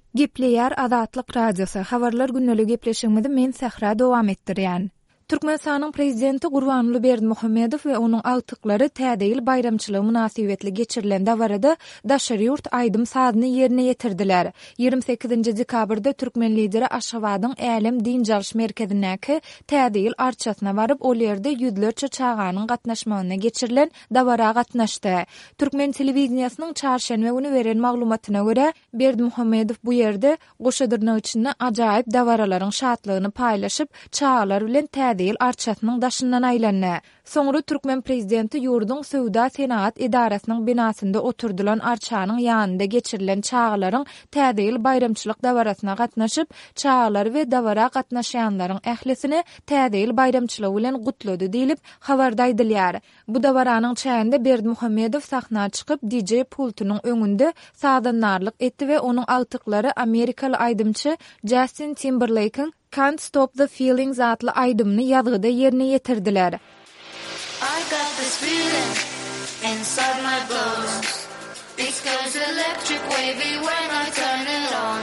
Gepleýär Azatlyk radiosu habarlar günnälik gepleşigimizi men Sahra dowam etdirýän. Türkmenistanyň prezidenti Gurbanuly Berdimuhammedow we onuň agtyklary täzeýil bayramçylygy münasibetli geçirilen dawarada daşary ýurt aýdym sazyny ýerine ýetirdiler. 28 dekabrda Türkmen lideri Aşgabatyň Älim din jalş merkezindäki täzeýil arçasyna baryp ol ýerde ýüzlerçe çaganyň gatnaşmagyna geçirilen dawara gatnaşdy. Türkmen telewizionynyň çarşenbe güni beren maglumatyna görä, Berdimuhammedow bu ýerde goşadyrnyň içinde ajaýyp dawaralaryň şatlygyny paýlaşyp çağlar bilen täzeýil arçasynyň daşyndan aýlandy. Soňra Türkmen prezidenti ýurdun Söwda Senat idarasynyň binasynda oturdulan arçanyň ýanynda geçirilen çağlaryň täzeýil bayramçylyk dawarasyna gatnaşyp, çağlar we dawara gatnaşýanlaryň ählisini täzeýil bayramçylygy bilen gutlady diýilip habarda aýdylýar. Bu dawaranyň çäğinde Berdimuhammedow sahna çykyp DJ pultunyň öňünde sadanlarlyk etdi we onuň agtyklary Amerikaly aýdymçy Justin Timberlake'in Can't Stop the Feelings adlı aýdymny ýazgyda ýerine ýetirdiler. I got this feeling inside my bones. It goes electric wavy when I turn it on.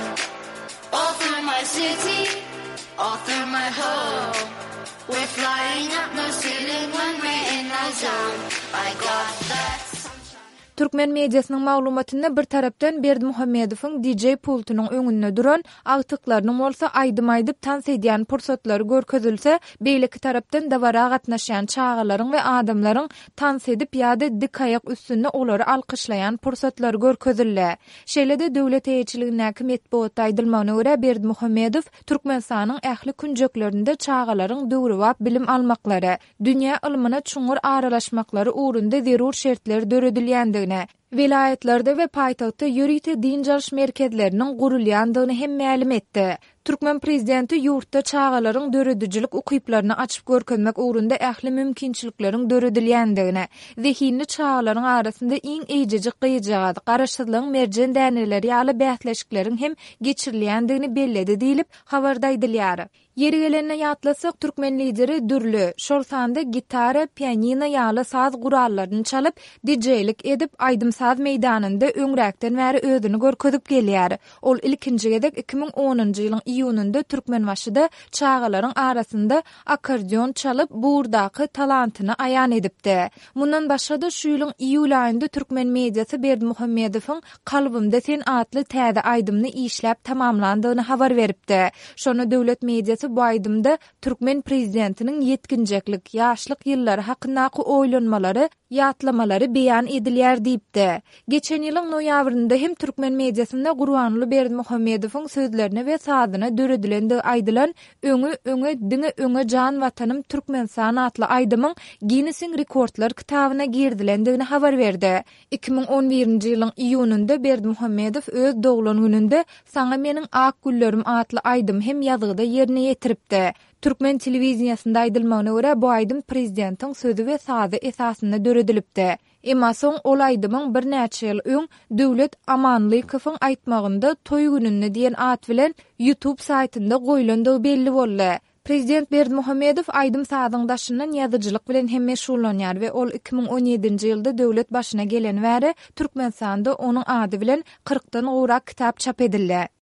All through my city, all through my home. We're flying up no ceiling when we're in our zone. I got that. Türkmen mediasynyň maglumatyna bir tarapdan Berdimuhammedowyň DJ pultunyň öňünde duran agtyklarynyň bolsa aýdym aýdyp tans edýän pursatlary görkezilse, beýleki tarapdan dawara gatnaşýan çağalaryň we adamlaryň tans edip ýa-da dik aýak üstünde olary alkyşlaýan pursatlary görkezildi. Şeýle-de döwlet eýçiligindäki medeniýet aýdylmagyna görä Berdimuhammedow Türkmenistanyň ähli künjeklerinde çağalaryň döwrüwap bilim almaklary, dünýä ilmine çuňur aralaşmaklary uğrunda zerur şertler döredilýändigini, vilayetlerde we paýtagtda ýürüýte din jalş merkezleriniň gurulýandygyny hem ma'lum etdi. Türkmen prezidenti ýurtda çağalaryň döredüjilik ukyplaryny açyp görkezmek uğrunda ähli mümkinçilikleriň döredilýändigini, zehinli çağalaryň arasynda iň eýjejik gyýjak, garaşsyzlygyň merjen däneleri ýaly bähleşikleriň hem geçirilýändigini belledi diýilip habarda aýdylýar. Yeri gelenine ýatlasak, Türkmen lideri dürlü, şol sanda gitara, pianino ýaly saz gurallaryny çalyp, DJ-lik edip aýdym saz meýdanynda öňräkden bäri özüni görkezip gelýär. Ol ilkinji gedek 2010-njy ýylyň iýunynda Türkmenbaşyda çağalaryň arasynda akordeon çalyp buurdaky talantyny aýan edipdi. Mundan başga da şu ýylyň iýul aýynda Türkmen mediasy Berdimuhammedowyň Kalbymda sen adly täze aýdymny işläp tamamlandygyny habar beripdi. Şonu döwlet mediasy bu aýdymda Türkmen prezidentiniň ýetkinjeklik, ýaşlyk ýyllary hakyndaky oýlanmalary, ýatlamalary beýan edilýär diýipdi. Geçen ýylyň noýabrynda hem Türkmen mediasynda Gurbanuly Berdimuhammedowyň sözlerine we sazyna döredilendi aýdylan öňe diňe öňe jan watanym Türkmenistan adly aýdymyň Guinness Rekordlar kitabyna girdilendigini habar berdi. 2011-nji ýylyň iýunynda Berdimuhammedow öz doglan gününde "Saňa meniň ak güllerim" adly aýdym hem ýazgyda ýerine ýetiripdi. Türkmen telewizionyasynda aýdylmagyna görä bu aýdym prezidentiň sözi we sazy esasynda döredilipdi. Emma soň ol aýdymyň bir näçe ýyl öň Döwlet Amanlykowyň aýtmagynda toý gününe diýen at bilen YouTube saýtynda goýulandygy belli boldy. Prezident Berdimuhammedow aýdym sazyň daşyndan ýazyjylyk bilen hem meşgullanýar we ol 2017-nji ýylda döwlet başyna gelen bäri Türkmenistanda onuň ady bilen 40-dan gowrak kitap çap edildi.